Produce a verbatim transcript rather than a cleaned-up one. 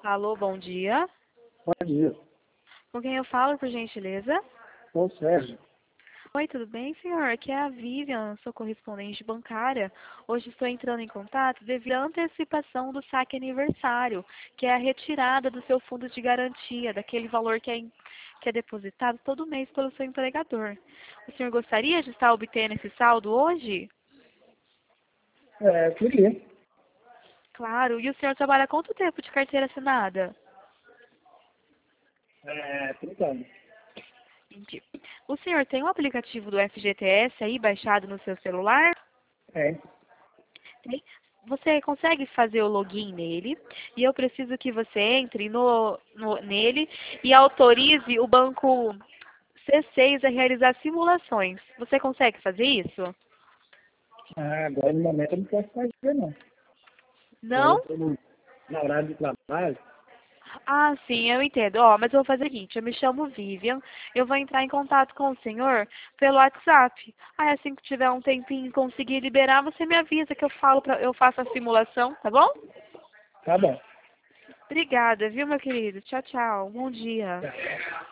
Alô, bom dia. Bom dia. Com quem eu falo, por gentileza? Sou o Sérgio. Oi, tudo bem, senhor? Aqui é a Vivian, sou correspondente bancária. Hoje estou entrando em contato devido à antecipação do saque aniversário, que é a retirada do seu fundo de garantia, daquele valor que é, em- que é depositado todo mês pelo seu empregador. O senhor gostaria de estar obtendo esse saldo hoje? É, eu queria. Claro. E o senhor trabalha há quanto tempo de carteira assinada? É, trinta anos. Entendi. O senhor tem o aplicativo do F G T S aí baixado no seu celular? É. Tem? Você consegue fazer o login nele e eu preciso que você entre no, no- nele e autorize o banco C seis a realizar simulações. Você consegue fazer isso? Ah, agora no momento eu não posso fazer, não. Agora eu Não? estou no, na hora de trabalho. Ah, sim, eu entendo. Ó, mas eu vou fazer o seguinte, eu me chamo Vivian, eu vou entrar em contato com o senhor pelo WhatsApp. Aí assim que tiver um tempinho e conseguir liberar, você me avisa que eu falo pra, eu faço a simulação, tá bom? Tá bom. Obrigada, viu, meu querido? Tchau, tchau. Bom dia.